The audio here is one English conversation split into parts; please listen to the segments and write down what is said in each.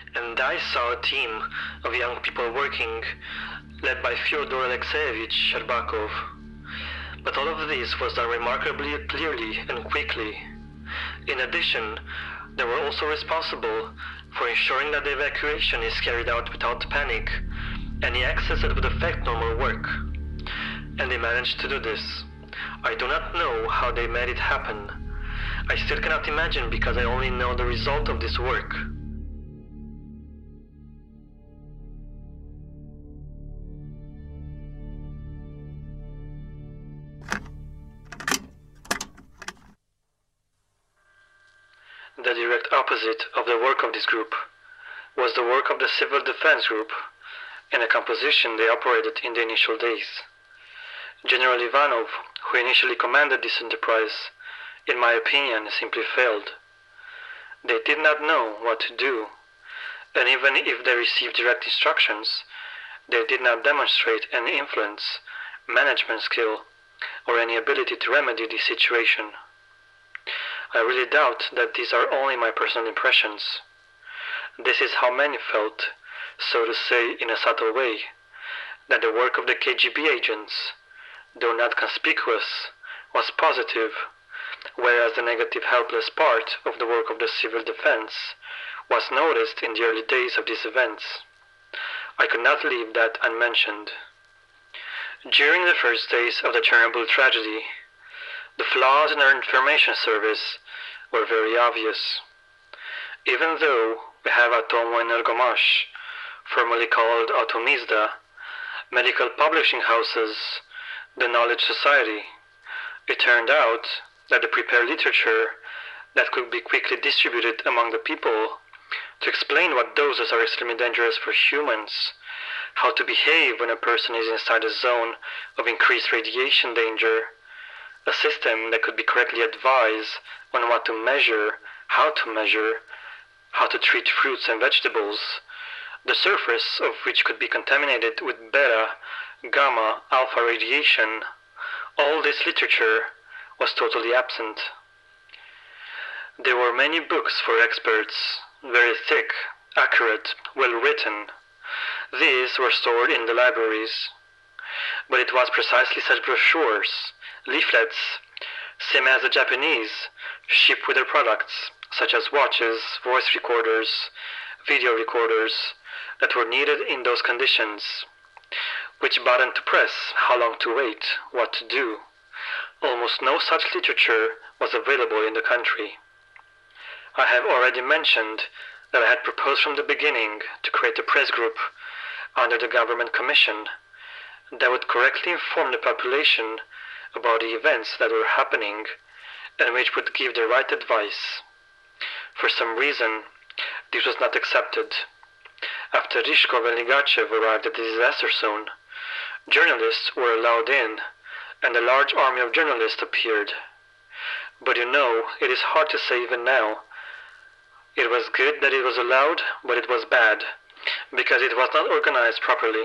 and I saw a team of young people working, led by Fyodor Alexeyevich Sherbakov. But all of this was done remarkably clearly and quickly. In addition, they were also responsible for ensuring that the evacuation is carried out without panic, any access that would affect normal work. And they managed to do this. I do not know how they made it happen. I still cannot imagine because I only know the result of this work. The direct opposite of the work of this group was the work of the Civil Defense Group and the composition they operated in the initial days. General Ivanov, who initially commanded this enterprise, in my opinion, simply failed. They did not know what to do, and even if they received direct instructions, they did not demonstrate any influence, management skill, or any ability to remedy the situation. I really doubt that these are only my personal impressions. This is how many felt, so to say in a subtle way, that the work of the KGB agents, though not conspicuous, was positive, whereas the negative helpless part of the work of the civil defense was noticed in the early days of these events. I could not leave that unmentioned. During the first days of the Chernobyl tragedy, the flaws in our information service were very obvious. Even though we have Atomo-Energomash, formerly called Atomizda, medical publishing houses, the Knowledge Society, it turned out that the prepared literature that could be quickly distributed among the people to explain what doses are extremely dangerous for humans, how to behave when a person is inside a zone of increased radiation danger, a system that could be correctly advised on what to measure, how to treat fruits and vegetables, the surface of which could be contaminated with beta, gamma, alpha radiation. All this literature was totally absent. There were many books for experts, very thick, accurate, well written. These were stored in the libraries. But it was precisely such brochures, leaflets, same as the Japanese, ship with their products, such as watches, voice recorders, video recorders, that were needed in those conditions. Which button to press, how long to wait, what to do. Almost no such literature was available in the country. I have already mentioned that I had proposed from the beginning to create a press group under the government commission that would correctly inform the population about the events that were happening and which would give the right advice. For some reason, this was not accepted. After Rishkov and Ligachev arrived at the disaster zone, journalists were allowed in, and a large army of journalists appeared. But you know, it is hard to say even now. It was good that it was allowed, but it was bad, because it was not organized properly.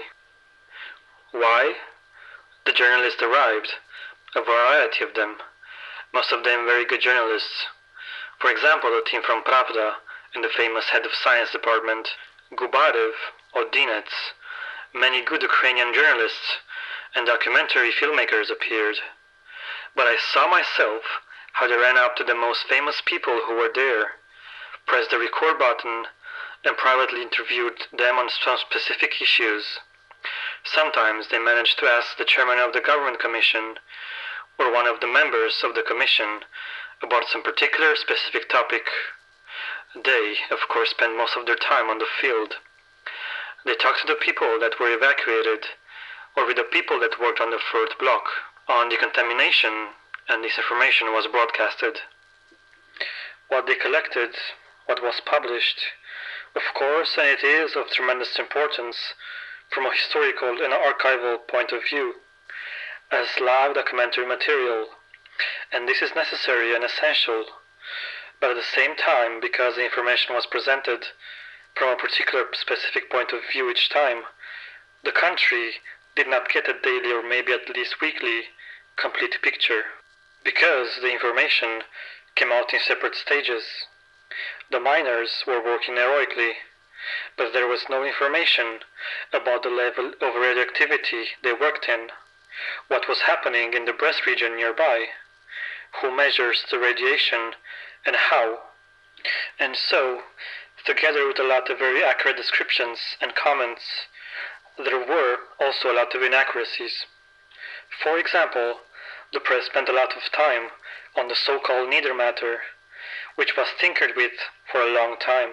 Why? The journalists arrived, a variety of them, most of them very good journalists. For example, the team from Pravda and the famous head of science department, Gubarev or Dinets. Many good Ukrainian journalists and documentary filmmakers appeared. But I saw myself how they ran up to the most famous people who were there, pressed the record button, and privately interviewed them on some specific issues. Sometimes they managed to ask the chairman of the government commission or one of the members of the commission about some particular specific topic. They, of course, spent most of their time on the field. They talked to the people that were evacuated or with the people that worked on the fourth block on decontamination, and this information was broadcasted. What they collected, what was published, of course, and it is of tremendous importance from a historical and archival point of view, as live documentary material, and this is necessary and essential, but at the same time, because the information was presented from a particular specific point of view each time, the country did not get a daily or maybe at least weekly complete picture, because the information came out in separate stages. The miners were working heroically, but there was no information about the level of radioactivity they worked in, what was happening in the breast region nearby, who measures the radiation, and how. And so, together with a lot of very accurate descriptions and comments, there were also a lot of inaccuracies. For example, the press spent a lot of time on the so-called needle matter, which was tinkered with for a long time.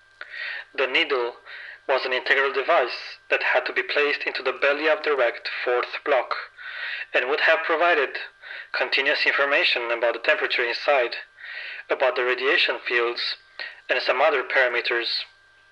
The needle was an integral device that had to be placed into the belly of the wrecked fourth block, and would have provided continuous information about the temperature inside, about the radiation fields, and some other parameters.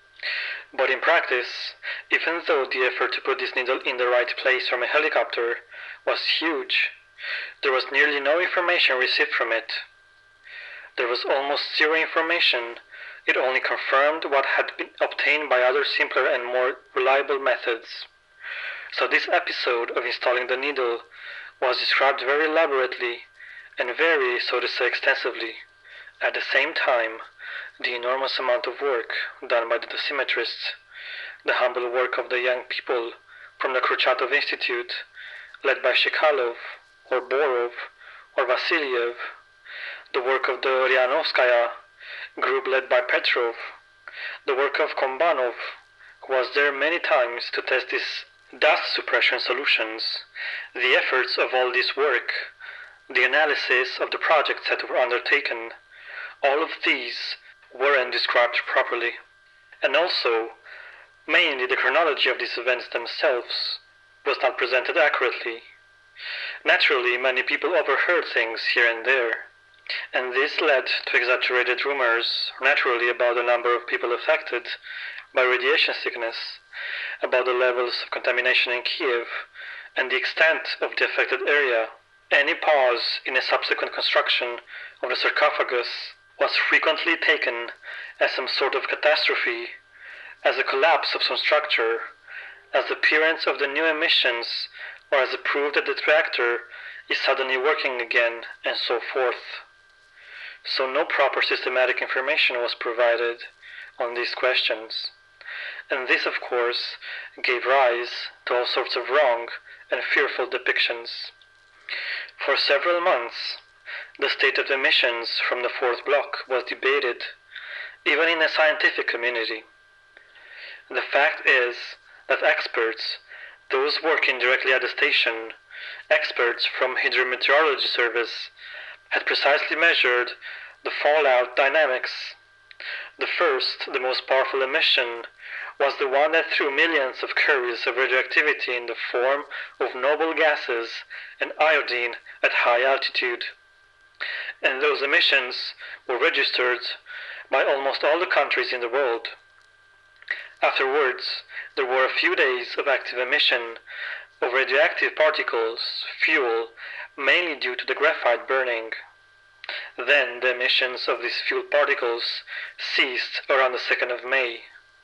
But in practice, even though the effort to put this needle in the right place from a helicopter was huge, there was nearly no information received from it. There was almost zero information. It only confirmed what had been obtained by other simpler and more reliable methods. So this episode of installing the needle was described very elaborately and very, so to say, extensively. At the same time, the enormous amount of work done by the dosimetrists, the humble work of the young people from the Kurchatov Institute, led by Shekalov, or Borov, or Vasiliev, the work of the Ryanovskaya group led by Petrov, the work of Kombanov, who was there many times to test these dust suppression solutions, the efforts of all this work, the analysis of the projects that were undertaken, all of these weren't described properly. And also, mainly the chronology of these events themselves was not presented accurately. Naturally, many people overheard things here and there, and this led to exaggerated rumors, naturally, about the number of people affected by radiation sickness, about the levels of contamination in Kiev, and the extent of the affected area. Any pause in a subsequent construction of the sarcophagus was frequently taken as some sort of catastrophe, as a collapse of some structure, as the appearance of the new emissions, or as a proof that the reactor is suddenly working again, and so forth. So no proper systematic information was provided on these questions. And this, of course, gave rise to all sorts of wrong and fearful depictions. For several months, the state of emissions from the fourth block was debated, even in the scientific community. The fact is that experts, those working directly at the station, experts from Hydrometeorology Service, had precisely measured the fallout dynamics. The first, the most powerful emission, was the one that threw millions of curies of radioactivity in the form of noble gases and iodine at high altitude. And those emissions were registered by almost all the countries in the world. Afterwards, there were a few days of active emission of radioactive particles, fuel, mainly due to the graphite burning. Then the emissions of these fuel particles ceased around the 2nd of May.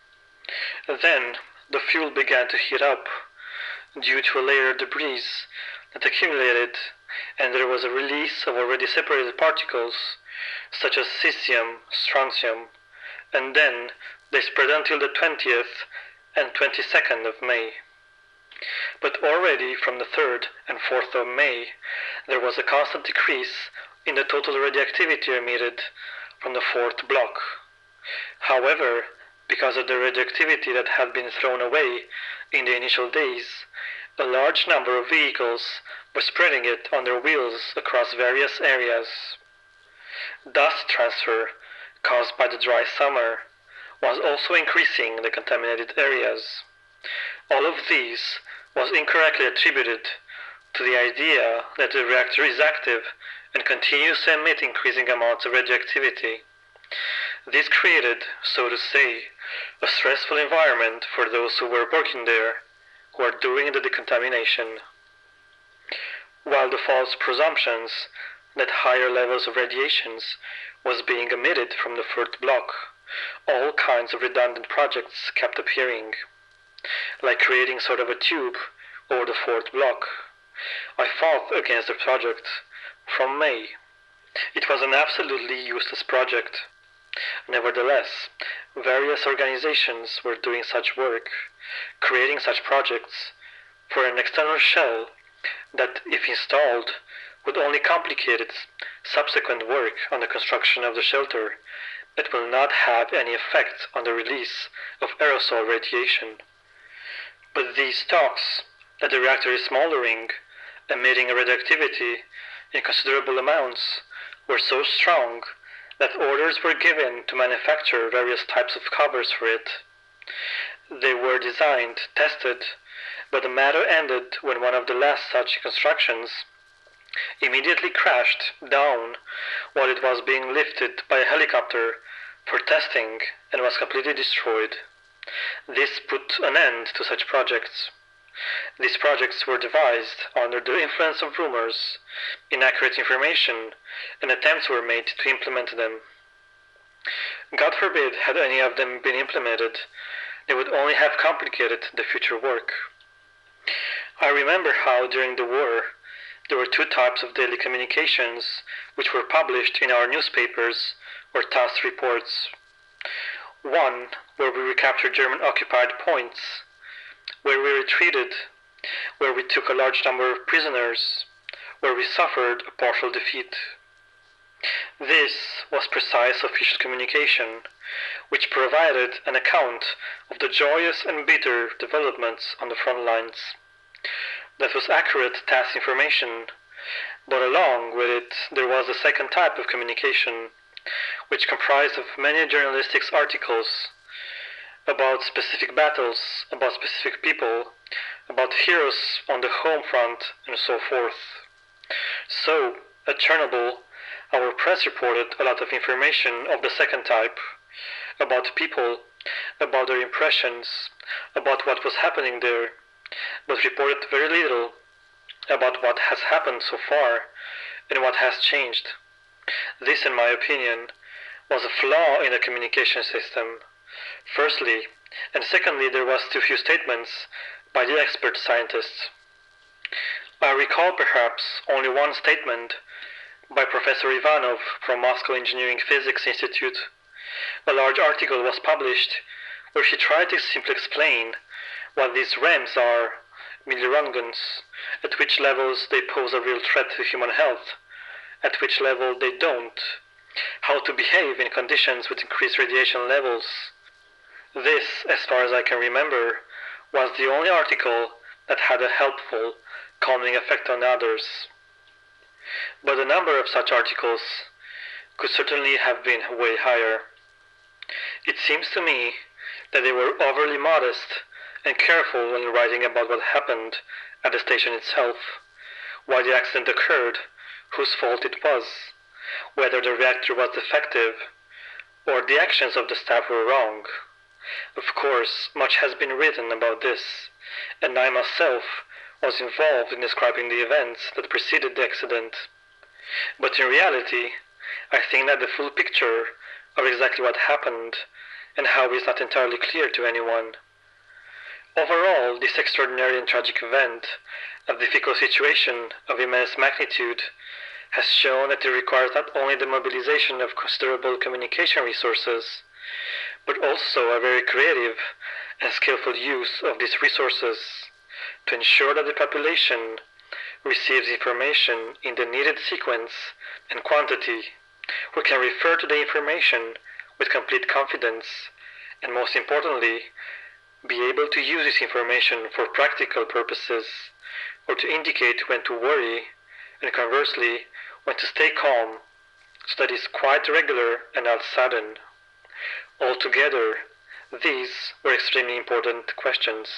Then the fuel began to heat up due to a layer of debris that accumulated, and there was a release of already separated particles such as cesium, strontium, and then they spread until the 20th and 22nd of May. But already from the 3rd and 4th of May, there was a constant decrease in the total radioactivity emitted from the fourth block. However, because of the radioactivity that had been thrown away in the initial days, a large number of vehicles were spreading it on their wheels across various areas. Dust transfer, caused by the dry summer, was also increasing the contaminated areas. All of these was incorrectly attributed to the idea that the reactor is active and continues to emit increasing amounts of radioactivity. This created, so to say, a stressful environment for those who were working there, who are doing the decontamination. While the false presumptions that higher levels of radiations was being emitted from the fourth block, all kinds of redundant projects kept appearing, like creating sort of a tube over the fourth block. I fought against the project from May. It was an absolutely useless project. Nevertheless, various organizations were doing such work, creating such projects, for an external shell that, if installed, would only complicate its subsequent work on the construction of the shelter. It will not have any effect on the release of aerosol radiation. But these talks that the reactor is smoldering, emitting radioactivity in considerable amounts, were so strong that orders were given to manufacture various types of covers for it. They were designed, tested, but the matter ended when one of the last such constructions immediately crashed down while it was being lifted by a helicopter for testing and was completely destroyed. This put an end to such projects. These projects were devised under the influence of rumors, inaccurate information, and attempts were made to implement them. God forbid had any of them been implemented, they would only have complicated the future work. I remember how during the war there were two types of daily communications which were published in our newspapers or TASS reports. One where we recaptured German occupied points, where we retreated, where we took a large number of prisoners, where we suffered a partial defeat. This was precise official communication, which provided an account of the joyous and bitter developments on the front lines. That was accurate TASS information, but along with it there was a second type of communication, which comprised of many journalistic articles about specific battles, about specific people, about heroes on the home front, and so forth. So, at Chernobyl, our press reported a lot of information of the second type, about people, about their impressions, about what was happening there, but reported very little about what has happened so far and what has changed. This, in my opinion, was a flaw in the communication system. Firstly, and secondly, there was too few statements by the expert scientists. I recall perhaps only one statement by Professor Ivanov from Moscow Engineering Physics Institute. A large article was published where he tried to simply explain what these REMs are, millirungans, at which levels they pose a real threat to human health, at which level they don't, how to behave in conditions with increased radiation levels. This, as far as I can remember, was the only article that had a helpful, calming effect on others. But the number of such articles could certainly have been way higher. It seems to me that they were overly modest and careful when writing about what happened at the station itself, why the accident occurred, whose fault it was, whether the reactor was defective, or the actions of the staff were wrong. Of course, much has been written about this, and I myself was involved in describing the events that preceded the accident. But in reality, I think that the full picture of exactly what happened and how is not entirely clear to anyone. Overall, this extraordinary and tragic event, a difficult situation of immense magnitude, has shown that it requires not only the mobilization of considerable communication resources, but also a very creative and skillful use of these resources to ensure that the population receives information in the needed sequence and quantity, who can refer to the information with complete confidence, and most importantly, be able to use this information for practical purposes, or to indicate when to worry, and conversely, when to stay calm, so that it is quite regular and not sudden. Altogether, these were extremely important questions.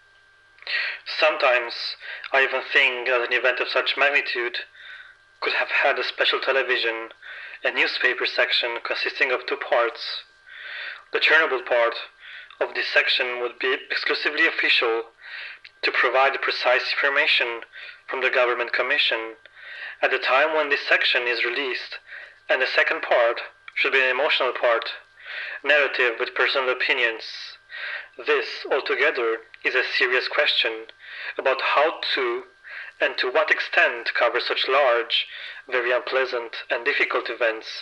Sometimes I even think that an event of such magnitude could have had a special television and newspaper section consisting of two parts. The Chernobyl part of this section would be exclusively official, to provide precise information from the government commission at the time when this section is released, and the second part should be an emotional part, narrative with personal opinions. This, altogether, is a serious question about how to and to what extent cover such large, very unpleasant and difficult events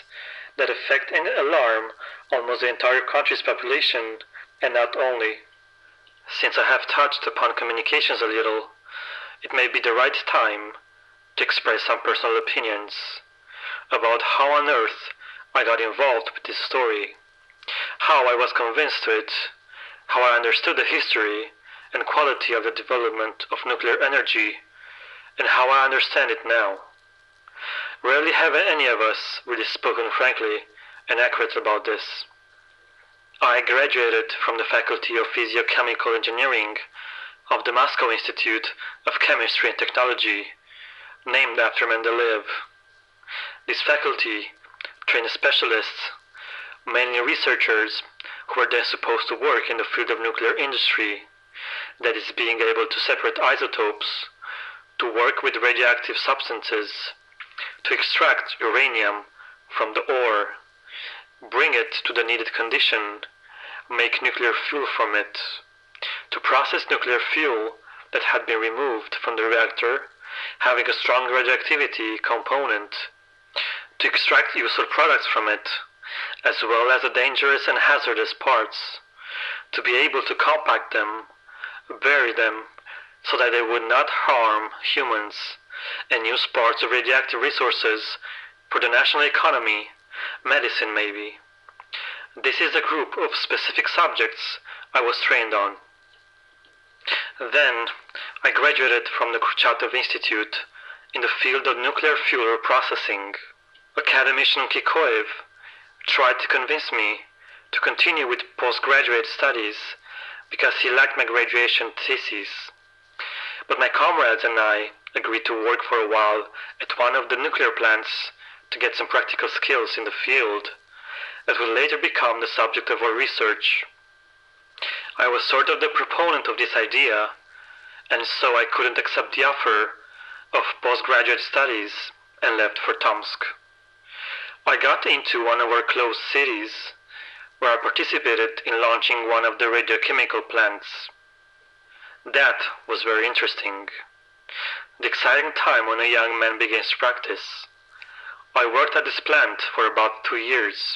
that affect and alarm almost the entire country's population, and not only. Since I have touched upon communications a little, it may be the right time to express some personal opinions about how on earth I got involved with this story, how I was convinced to it, how I understood the history and quality of the development of nuclear energy, and how I understand it now. Rarely have any of us really spoken frankly and accurately about this. I graduated from the Faculty of Physiochemical Engineering of the Moscow Institute of Chemistry and Technology, named after Mendeleev. This faculty trained specialists, mainly researchers who were then supposed to work in the field of nuclear industry, that is, being able to separate isotopes, to work with radioactive substances, to extract uranium from the ore, bring it to the needed condition, make nuclear fuel from it, to process nuclear fuel that had been removed from the reactor, having a strong radioactivity component, to extract useful products from it, as well as the dangerous and hazardous parts, to be able to compact them, bury them, so that they would not harm humans, and use parts of radioactive resources for the national economy, medicine maybe. This is the group of specific subjects I was trained on. Then I graduated from the Kurchatov Institute in the field of nuclear fuel processing. Academician Kikoev tried to convince me to continue with postgraduate studies because he liked my graduation thesis. But my comrades and I agreed to work for a while at one of the nuclear plants to get some practical skills in the field that would later become the subject of our research. I was sort of the proponent of this idea, and so I couldn't accept the offer of postgraduate studies and left for Tomsk. I got into one of our closed cities, where I participated in launching one of the radiochemical plants. That was very interesting. The exciting time when a young man begins practice. I worked at this plant for about 2 years,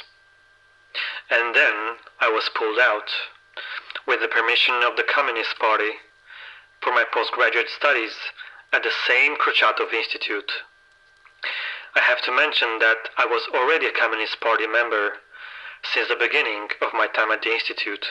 and then I was pulled out, with the permission of the Communist Party, for my postgraduate studies at the same Kurchatov Institute. I have to mention that I was already a Communist Party member since the beginning of my time at the Institute.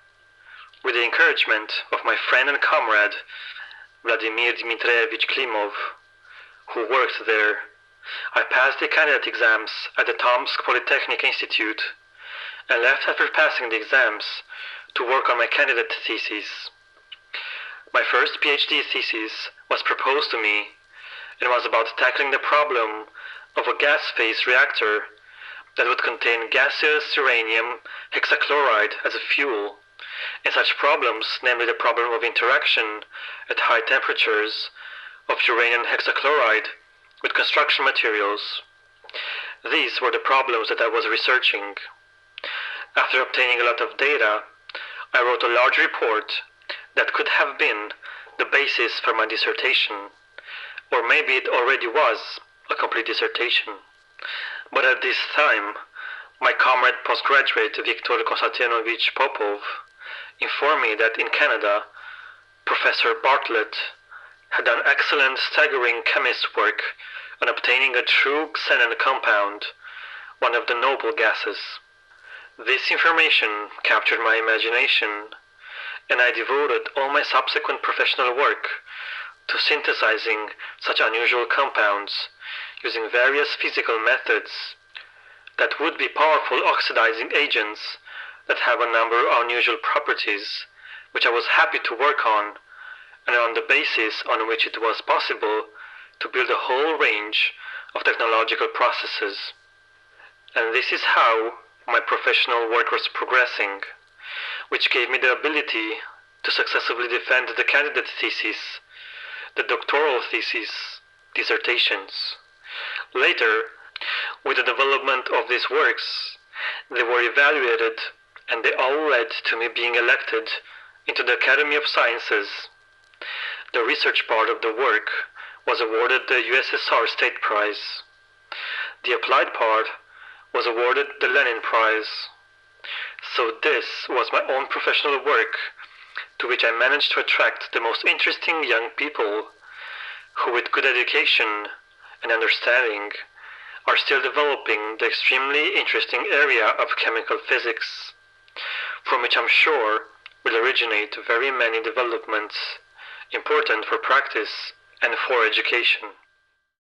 With the encouragement of my friend and comrade, Vladimir Dmitrievich Klimov, who worked there, I passed the candidate exams at the Tomsk Polytechnic Institute and left after passing the exams to work on my candidate thesis. My first PhD thesis was proposed to me and was about tackling the problem of a gas phase reactor that would contain gaseous uranium hexachloride as a fuel, and such problems, namely the problem of interaction at high temperatures of uranium hexachloride with construction materials. These were the problems that I was researching. After obtaining a lot of data, I wrote a large report that could have been the basis for my dissertation, or maybe it already was a complete dissertation. But at this time, my comrade postgraduate Viktor Konstantinovich Popov informed me that in Canada, Professor Bartlett had done excellent, staggering chemist work on obtaining a true xenon compound, one of the noble gases. This information captured my imagination, and I devoted all my subsequent professional work to synthesizing such unusual compounds using various physical methods that would be powerful oxidizing agents that have a number of unusual properties, which I was happy to work on, and on the basis on which it was possible to build a whole range of technological processes. And this is how my professional work was progressing, which gave me the ability to successfully defend the candidate thesis, the doctoral thesis, dissertations. Later, with the development of these works, they were evaluated, and they all led to me being elected into the Academy of Sciences. The research part of the work was awarded the USSR State Prize. The applied part was awarded the Lenin Prize. So this was my own professional work, to which I managed to attract the most interesting young people, who with good education and understanding are still developing the extremely interesting area of chemical physics, from which I'm sure will originate very many developments important for practice and for education.